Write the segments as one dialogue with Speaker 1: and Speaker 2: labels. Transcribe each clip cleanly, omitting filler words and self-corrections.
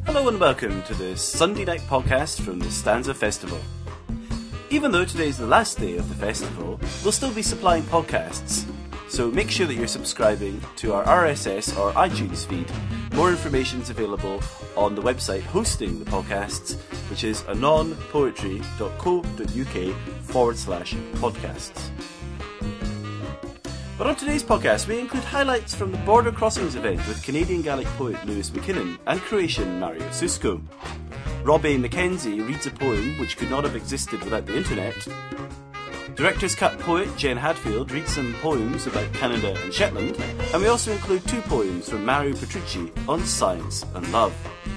Speaker 1: Hello and welcome to the Sunday night podcast from the Stanza Festival. Even though today's the last day of the festival, we'll still be supplying podcasts, so make sure that you're subscribing to our RSS or iTunes feed. More information is available on the website hosting the podcasts, which is anonpoetry.co.uk/podcasts. But on today's podcast, we include highlights from the Border Crossings event with Canadian Gaelic poet Lewis McKinnon and Croatian Mario Susko. Robbie McKenzie reads a poem which could not have existed without the internet. Director's Cut poet Jen Hadfield reads some poems about Canada and Shetland, and we also include two poems from Mario Petrucci on science and love.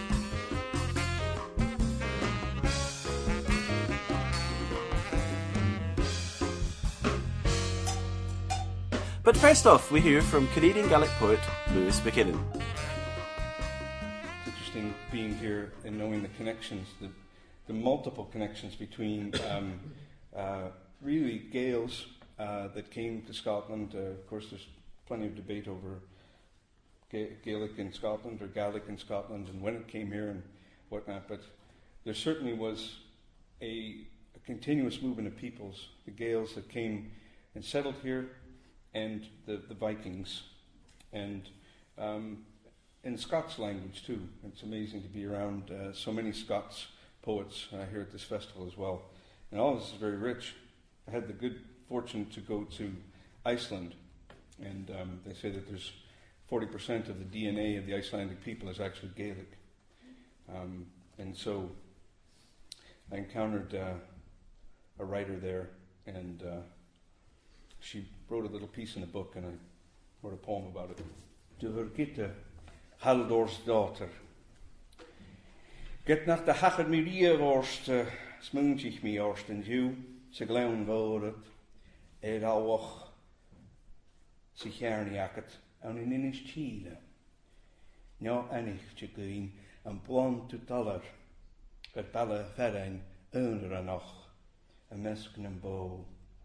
Speaker 1: But first off, we hear from Canadian Gaelic poet Lewis McKinnon.
Speaker 2: It's interesting being here and knowing the connections, the multiple connections between really Gaels that came to Scotland. Of course, there's plenty of debate over Gaelic in Scotland or Gaelic in Scotland and when it came here and whatnot, but there certainly was a continuous movement of peoples, the Gaels that came and settled here, and the Vikings, and in Scots language too. It's amazing to be around so many Scots poets here at this festival as well. And all of this is very rich. I had the good fortune to go to Iceland, and they say that there's 40% of the DNA of the Icelandic people is actually Gaelic. And so I encountered a writer there, and she wrote a little piece in a book, and I wrote a poem about it. Du vergitte Haldor's daughter. Get nach de hachad mi ria vorst, smunchich mi orst en ju, se glaun voret, awach, se jarniaket, an in inis chile. No anich te guin, an blond to dollar, gat balla ferrein, anoch, a mesken en bow.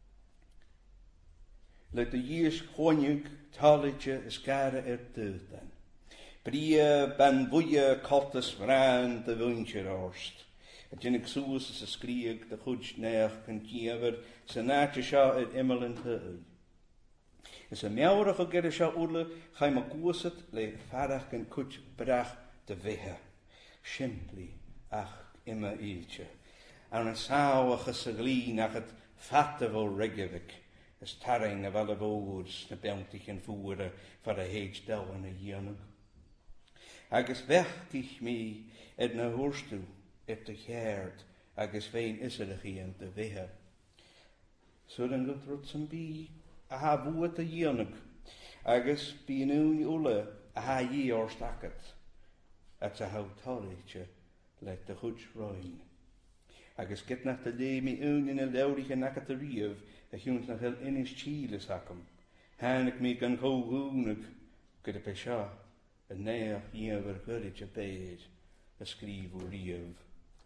Speaker 2: Let the years honjug taletje skare döden. Brie ben woeie kottes vraan de wuncher orst. Het jinnik soes is a skrieg de goeds neach kan kiever, se naatje scha het immelen heu. Is a meaurige gerre scha oorle, ga ma gooset, le farach kan kutsch brach de wehe. Simply, ach, immer eetje. Aan een sauwige seglie nach het vatte vol Reykjavik. Is tarring of alle woords, de bountig en voeren, voor de heeg douwen en jenen. Agus vecht ich mi, et na hoorstu, et de geert, agus vein is er geen te wehe. So dan gaat rotsen bi, a ha woord de jenen, agus bi nu ulle, a ha je oorstaket. Et ze hout talletje, let de goeds roin. Agus get nach de demi in a laudige naket de riev, a hunt nach heel in his chiles hakum. Hanik me gan ho hoenig, get a pesha, a neer jever gurretje beid, a skrief o riev.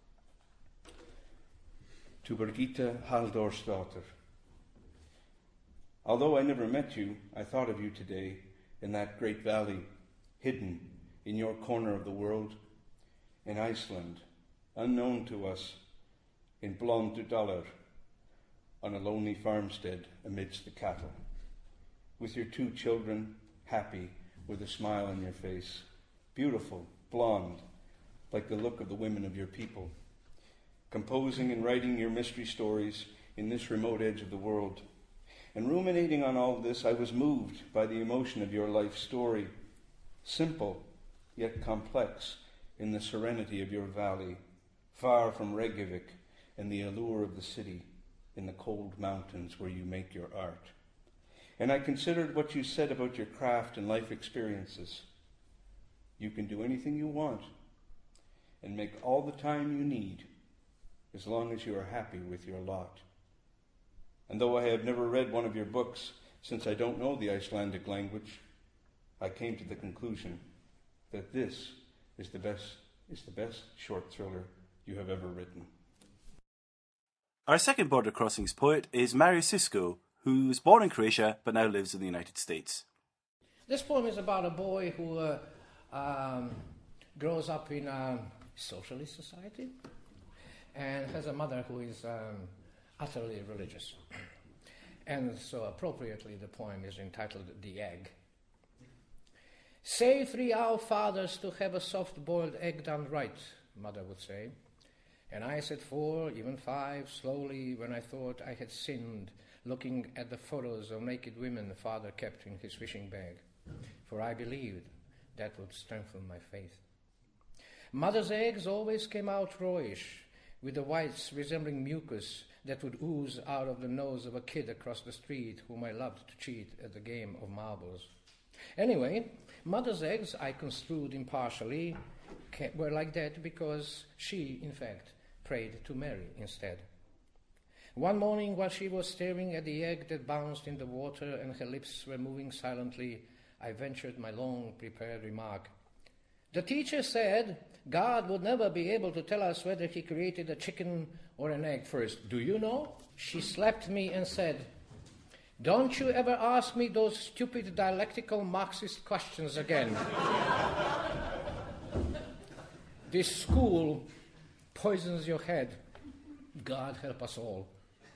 Speaker 2: To Birgitta Haldor's daughter. Although I never met you, I thought of you today in that great valley, hidden in your corner of the world, in Iceland, unknown to us, in blond to dollar, on a lonely farmstead amidst the cattle, with your two children, happy, with a smile on your face, beautiful, blonde, like the look of the women of your people, composing and writing your mystery stories in this remote edge of the world. And ruminating on all this, I was moved by the emotion of your life story, simple yet complex in the serenity of your valley, far from Reykjavik and the allure of the city, in the cold mountains where you make your art. And I considered what you said about your craft and life experiences. You can do anything you want and make all the time you need, as long as you are happy with your lot. And though I have never read one of your books, since I don't know the Icelandic language, I came to the conclusion that this is the best short thriller you have ever written.
Speaker 1: Our second Border Crossings poet is Mario Susko, who was born in Croatia but now lives in the United States.
Speaker 3: This poem is about a boy who grows up in a socialist society and has a mother who is utterly religious. And so appropriately the poem is entitled The Egg. Say 3 Our Fathers to have a soft-boiled egg done right, mother would say. And I said 4, even 5, slowly, when I thought I had sinned, looking at the photos of naked women father kept in his fishing bag, for I believed that would strengthen my faith. Mother's eggs always came out rawish, with the whites resembling mucus that would ooze out of the nose of a kid across the street whom I loved to cheat at the game of marbles. Anyway, mother's eggs, I construed impartially, were like that because she, in fact, prayed to Mary instead. One morning, while she was staring at the egg that bounced in the water and her lips were moving silently, I ventured my long-prepared remark. The teacher said God would never be able to tell us whether he created a chicken or an egg first. Do you know? She slapped me and said, don't you ever ask me those stupid dialectical Marxist questions again. This school poisons your head. God help us all.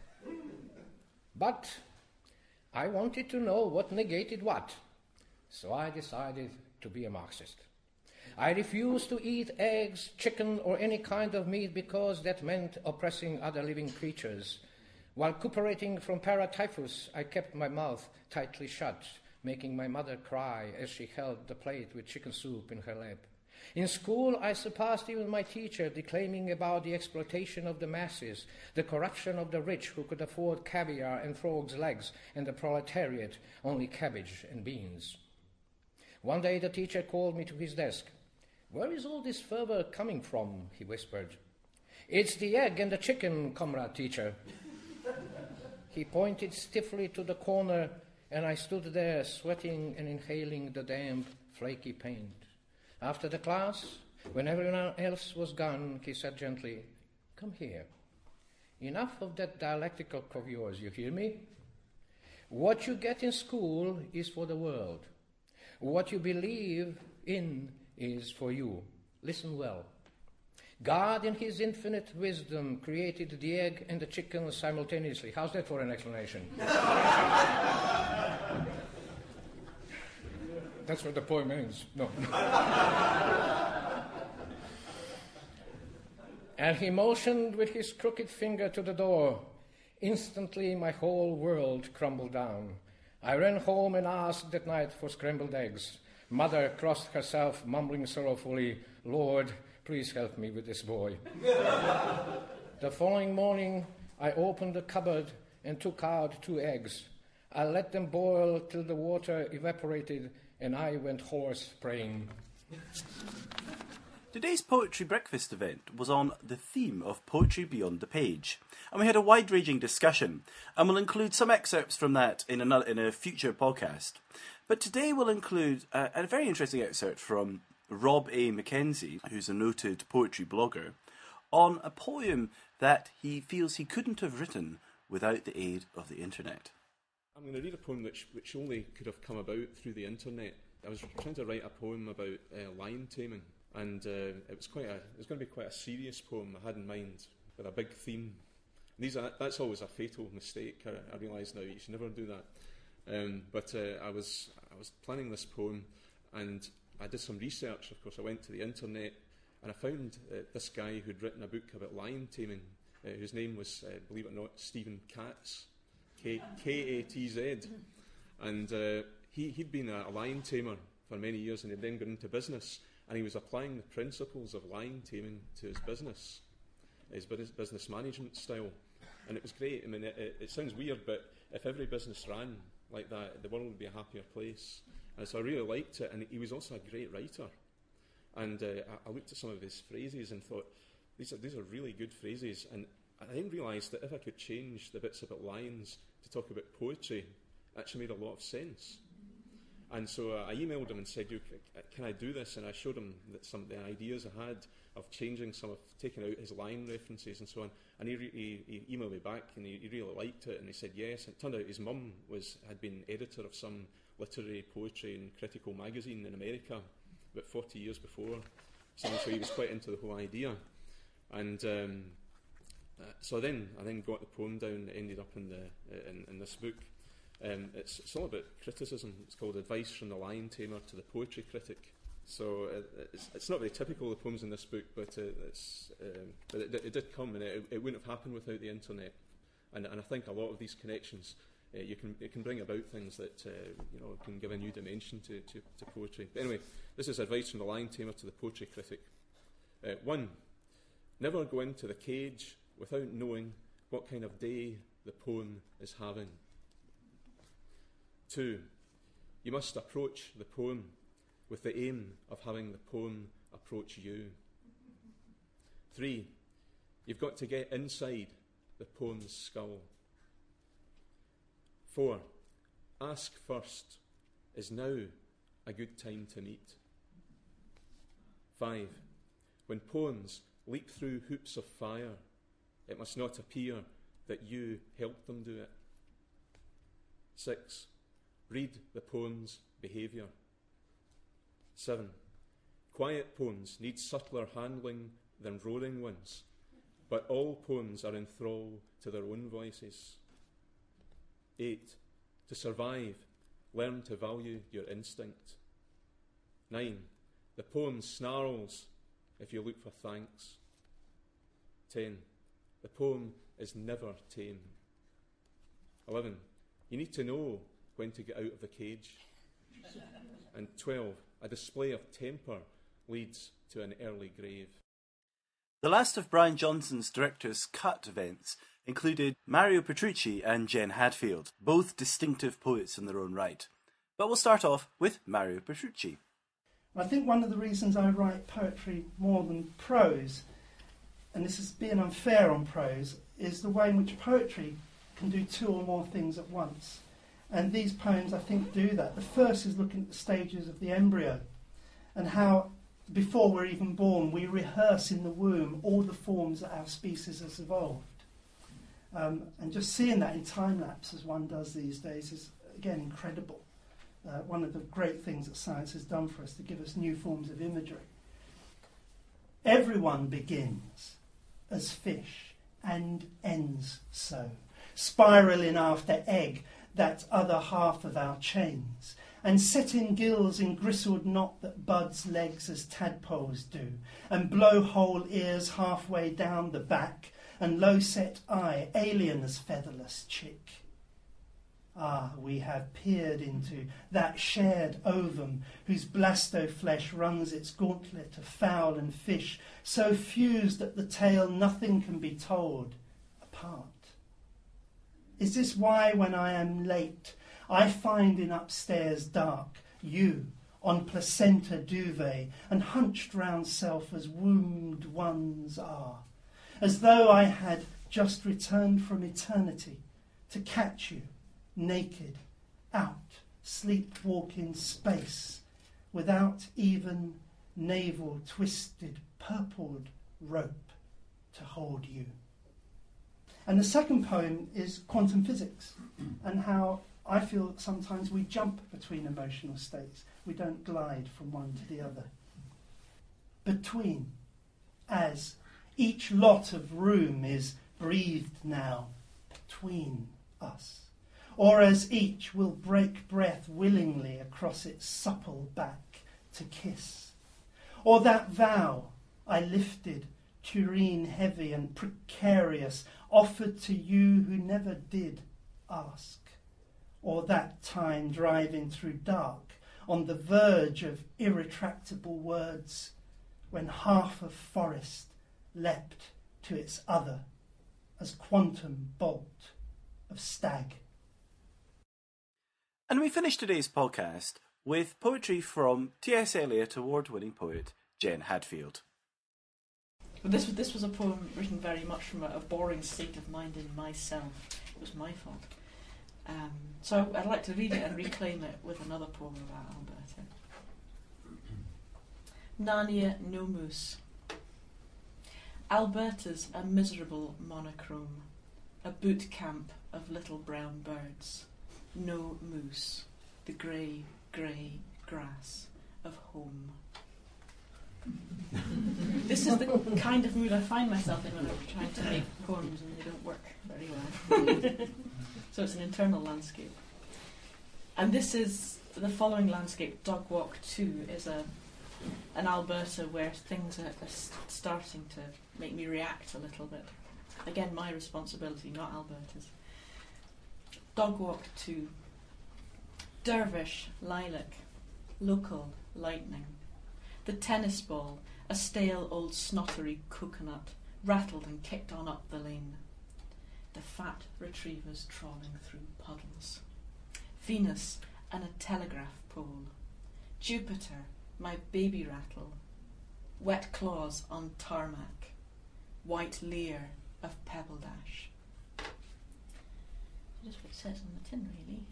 Speaker 3: But I wanted to know what negated what, so I decided to be a Marxist. I refused to eat eggs, chicken, or any kind of meat because that meant oppressing other living creatures. While recuperating from paratyphus, I kept my mouth tightly shut, making my mother cry as she held the plate with chicken soup in her lap. In school, I surpassed even my teacher, declaiming about the exploitation of the masses, the corruption of the rich who could afford caviar and frogs' legs, and the proletariat only cabbage and beans. One day the teacher called me to his desk. Where is all this fervor coming from? He whispered. It's the egg and the chicken, comrade teacher. He pointed stiffly to the corner, and I stood there sweating and inhaling the damp, flaky paint. After the class, when everyone else was gone, he said gently, come here. Enough of that dialectical of yours, you hear me? What you get in school is for the world. What you believe in is for you. Listen well. God, in his infinite wisdom, created the egg and the chicken simultaneously. How's that for an explanation? That's what the poem ends. No. And he motioned with his crooked finger to the door. Instantly, my whole world crumbled down. I ran home and asked that night for scrambled eggs. Mother crossed herself, mumbling sorrowfully, Lord, please help me with this boy. The following morning, I opened the cupboard and took out 2 eggs. I let them boil till the water evaporated, and I went hoarse praying.
Speaker 1: Today's Poetry Breakfast event was on the theme of poetry beyond the page, and we had a wide-ranging discussion, and we'll include some excerpts from that in a future podcast. But today we'll include a very interesting excerpt from Rob A. Mackenzie, who's a noted poetry blogger, on a poem that he feels he couldn't have written without the aid of the internet.
Speaker 4: I'm going to read a poem which only could have come about through the internet. I was trying to write a poem about lion taming, and it was going to be quite a serious poem I had in mind with a big theme. That's always a fatal mistake. I realise now you should never do that. But I was planning this poem, and I did some research. Of course, I went to the internet, and I found this guy who'd written a book about lion taming, whose name was, believe it or not, Stephen Katz, K-A-T-Z. And he'd been a lion tamer for many years, and he'd then gone into business, and he was applying the principles of lion taming to his business management style. And it was great. I mean, it sounds weird, but if every business ran like that, the world would be a happier place. And so I really liked it, and he was also a great writer. And I looked at some of his phrases and thought, these are really good phrases. And I then realised that if I could change the bits about lions to talk about poetry, it actually made a lot of sense. And so I emailed him and said, can I do this? And I showed him that some of the ideas I had of taking out his line references and so on. And he emailed me back, and he really liked it, and he said yes. And it turned out his mum had been editor of some literary, poetry and critical magazine in America about 40 years before. so he was quite into the whole idea. And so I then got the poem down. It ended up in this book. It's all about criticism. It's called Advice from the Lion Tamer to the Poetry Critic. So it's not very typical of the poems in this book, but it did come, and it wouldn't have happened without the internet. And I think a lot of these connections, it can bring about things that can give a new dimension to poetry. But anyway, this is Advice from the Lion Tamer to the Poetry Critic. 1. Never go into the cage without knowing what kind of day the poem is having. 2. You must approach the poem with the aim of having the poem approach you. 3. You've got to get inside the poem's skull. 4. Ask first, is now a good time to meet? 5. When poems leap through hoops of fire, it must not appear that you helped them do it. 6. Read the poem's behaviour. 7. Quiet poems need subtler handling than roaring ones, but all poems are in thrall to their own voices. 8. To survive, learn to value your instinct. 9. The poem snarls if you look for thanks. 10. The poem is never tame. 11. You need to know when to get out of the cage. And 12. A display of temper leads to an early grave.
Speaker 1: The last of Brian Johnson's Director's Cut events included Mario Petrucci and Jen Hadfield, both distinctive poets in their own right. But we'll start off with Mario Petrucci.
Speaker 5: I think one of the reasons I write poetry more than prose, and this is being unfair on prose, is the way in which poetry can do two or more things at once. And these poems, I think, do that. The first is looking at the stages of the embryo and how, before we're even born, we rehearse in the womb all the forms that our species has evolved. And just seeing that in time-lapse, as one does these days, is, again, incredible. One of the great things that science has done for us to give us new forms of imagery. Everyone begins as fish and ends so, spiralling after egg, that other half of our chains, and setting gills in gristled knot that buds legs as tadpoles do, and blowhole ears halfway down the back, and low-set eye, alien as featherless chick. Ah, we have peered into that shared ovum whose blasto-flesh runs its gauntlet of fowl and fish, so fused at the tail nothing can be told apart. Is this why when I am late, I find in upstairs dark you on placenta duvet and hunched round self as wombed ones are, as though I had just returned from eternity to catch you naked, out, sleepwalking space, without even navel twisted, purpled rope to hold you. And the second poem is quantum physics, and how I feel that sometimes we jump between emotional states. We don't glide from one to the other. Between, as each lot of room is breathed now between us, or as each will break breath willingly across its supple back to kiss, or that vow I lifted, tureen heavy and precarious, offered to you who never did ask, or that time driving through dark on the verge of irretractable words when half of forest leapt to its other as quantum bolt of stag.
Speaker 1: And we finish today's podcast with poetry from T.S. Eliot award-winning poet Jen Hadfield.
Speaker 6: This was a poem written very much from a boring state of mind in myself. It was my fault. So I'd like to read it and reclaim it with another poem about Alberta. Nania no moose. Alberta's a miserable monochrome, a boot camp of little brown birds. No moose, the grey, grey grass of home. This is the kind of mood I find myself in when I'm trying to make poems and they don't work very well. So it's an internal landscape. And this is the following landscape, Dog Walk 2, is an Alberta where things are starting to make me react a little bit. Again, my responsibility, not Alberta's. Dog Walk 2. Dervish, lilac, local, lightning. The tennis ball, a stale old snottery coconut, rattled and kicked on up the lane. The fat retrievers trawling through puddles. Venus and a telegraph pole. Jupiter, my baby rattle. Wet claws on tarmac. White leer of Pebble Dash. Just what it says on the tin, really.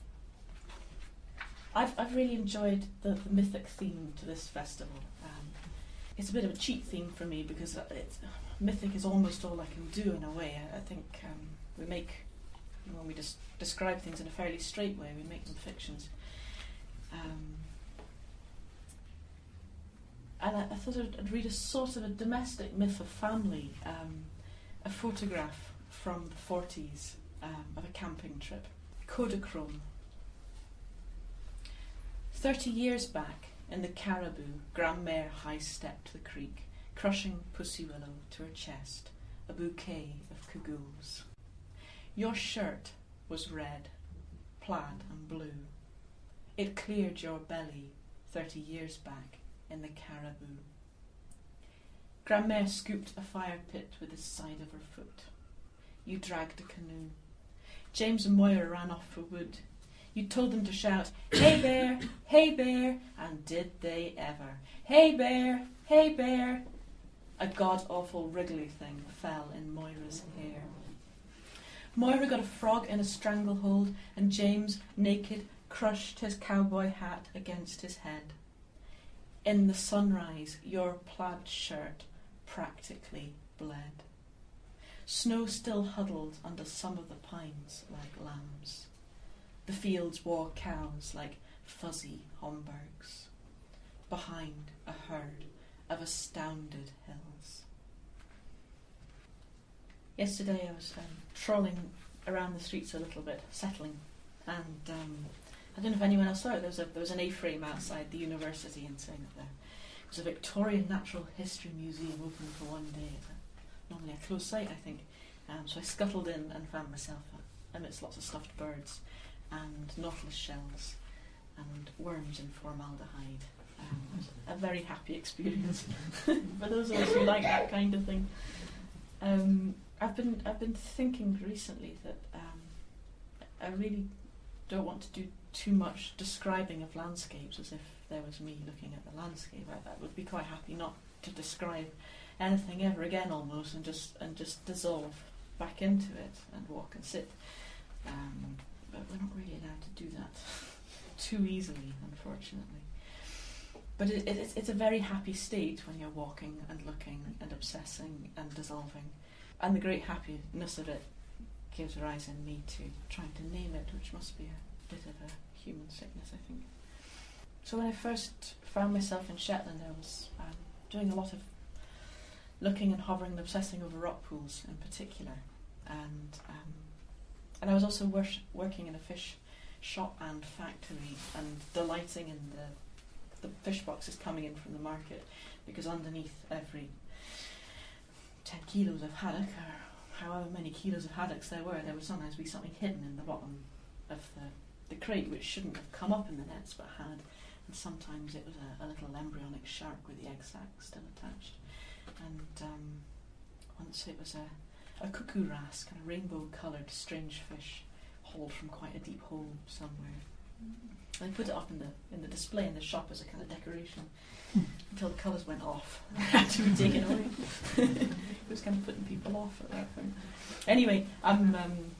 Speaker 6: I've really enjoyed the mythic theme to this festival. It's a bit of a cheat theme for me because mythic is almost all I can do in a way. I think we make, when we just describe things in a fairly straight way, we make them fictions. And I thought I'd read a sort of a domestic myth of family, a photograph from the 40s of a camping trip. Kodachrome. 30 years back, in the Caribou, Grandmère high-stepped the creek, crushing pussy willow to her chest, a bouquet of cagoules. Your shirt was red, plaid and blue. It cleared your belly 30 years back in the Caribou. Grandmère scooped a fire pit with the side of her foot. You dragged a canoe. James and Moira ran off for wood. You told them to shout, "Hey bear, hey bear," and did they ever? Hey bear, hey bear. A god-awful wriggly thing fell in Moira's hair. Moira got a frog in a stranglehold, and James, naked, crushed his cowboy hat against his head. In the sunrise, your plaid shirt practically bled. Snow still huddled under some of the pines like lambs. The fields wore cows like fuzzy Homburgs, behind a herd of astounded hills. Yesterday I was trolling around the streets a little bit, settling, and I don't know if anyone else saw it. There was an A-frame outside the university and saying that there was a Victorian Natural History Museum open for one day. It's normally a closed site, I think. So I scuttled in and found myself amidst lots of stuffed birds and nautilus shells and worms in formaldehyde. It was a very happy experience for those of us who like that kind of thing. I've been thinking recently that I really don't want to do too much describing of landscapes as if there was me looking at the landscape. I would be quite happy not to describe anything ever again, almost, and just dissolve back into it and walk and sit. But we're not really allowed to do that too easily, unfortunately. But it's a very happy state when you're walking and looking and obsessing and dissolving. And the great happiness of it gives rise in me to trying to name it, which must be a bit of a human sickness, I think. So when I first found myself in Shetland, I was doing a lot of looking and hovering and obsessing over rock pools in particular. And I was also working in a fish shop and factory and delighting in the fish boxes coming in from the market, because underneath every 10 kilos of haddock, or however many kilos of haddocks there would sometimes be something hidden in the bottom of the crate which shouldn't have come up in the nets but had, and sometimes it was a little embryonic shark with the egg sac still attached. And once it was a cuckoo wrasse, kind of rainbow-coloured strange fish hauled from quite a deep hole somewhere. And I put it up in the display in the shop as a kind of decoration until the colours went off and had to be taken away. It was kind of putting people off at that point. Anyway, I'm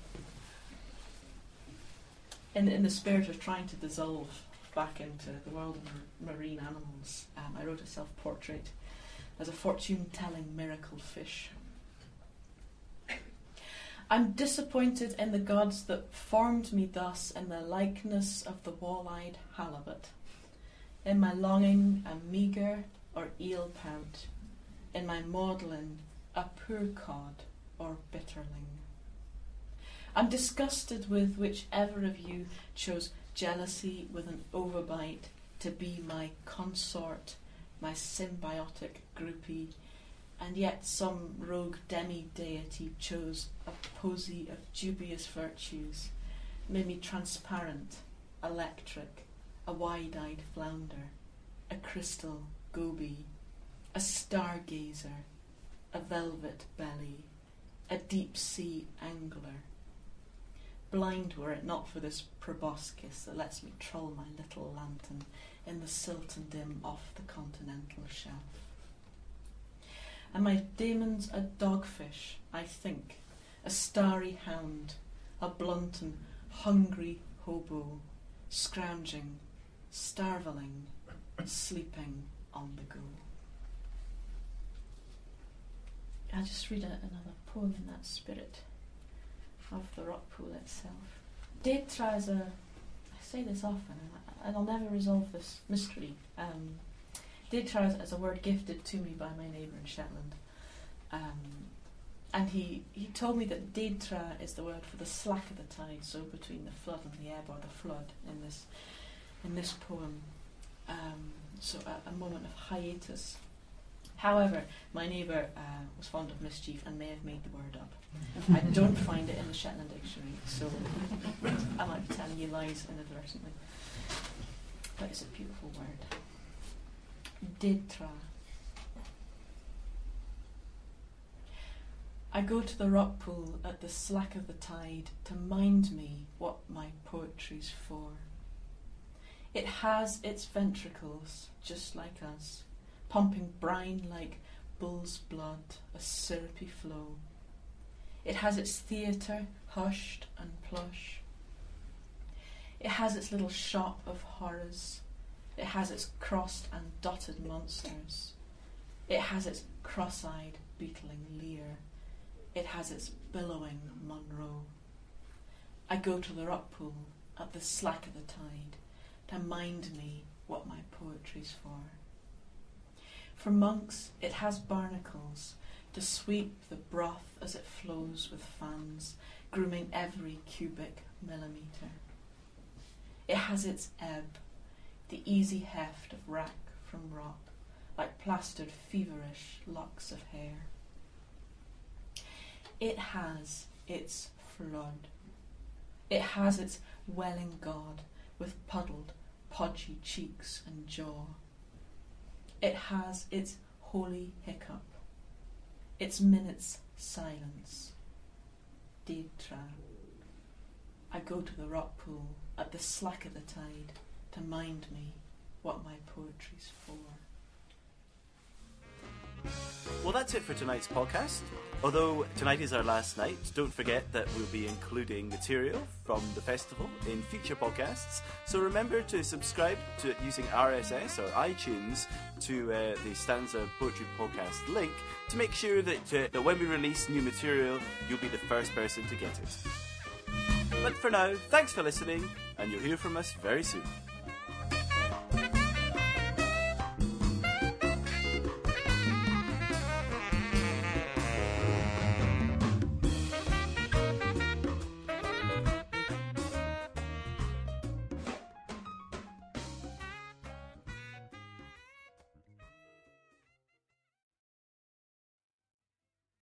Speaker 6: in the spirit of trying to dissolve back into the world of marine animals. I wrote a self-portrait as a fortune-telling miracle fish. I'm disappointed in the gods that formed me thus in the likeness of the wall-eyed halibut. In my longing, a meagre, or eel pout, in my maudlin a poor cod or bitterling. I'm disgusted with whichever of you chose jealousy with an overbite to be my consort, my symbiotic groupie, and yet some rogue demi-deity chose a posy of dubious virtues, made me transparent, electric, a wide-eyed flounder, a crystal goby, a stargazer, a velvet belly, a deep-sea angler. Blind were it not for this proboscis that lets me troll my little lantern in the silt and dim off the continental shelf. And my daemon's a dogfish, I think, a starry hound, a blunt and hungry hobo, scrounging, starveling, sleeping on the go. I'll just read another poem in that spirit of the rock pool itself. Deirdre is I say this often, and I'll never resolve this mystery. Deirdre is a word gifted to me by my neighbour in Shetland. And he told me that Deirdre is the word for the slack of the tide, so between the flood and the ebb, or the flood in this poem. So a moment of hiatus. However, my neighbour was fond of mischief and may have made the word up. I don't find it in the Shetland dictionary, so I might be telling you lies inadvertently. But it's a beautiful word. Deirdre. I go to the rock pool at the slack of the tide to mind me what my poetry's for. It has its ventricles, just like us, pumping brine like bull's blood, a syrupy flow. It has its theatre, hushed and plush. It has its little shop of horrors. It has its crossed and dotted monsters. It has its cross-eyed, beetling Lear. It has its billowing Monroe. I go to the rock pool at the slack of the tide to mind me what my poetry's for. For monks, it has barnacles to sweep the broth as it flows with fans, grooming every cubic millimetre. It has its ebb, the easy heft of rack from rock, like plastered feverish locks of hair. It has its flood. It has its welling god with puddled, podgy cheeks and jaw. It has its holy hiccup, its minute's silence. Deirdre. I go to the rock pool at the slack of the tide to mind me what my poetry's for.
Speaker 1: Well, that's it for tonight's podcast. Although tonight is our last night, don't forget that we'll be including material from the festival in future podcasts. So remember to subscribe to it using RSS or iTunes to the Stanza Poetry Podcast link to make sure that when we release new material, you'll be the first person to get it. But for now, thanks for listening, and you'll hear from us very soon.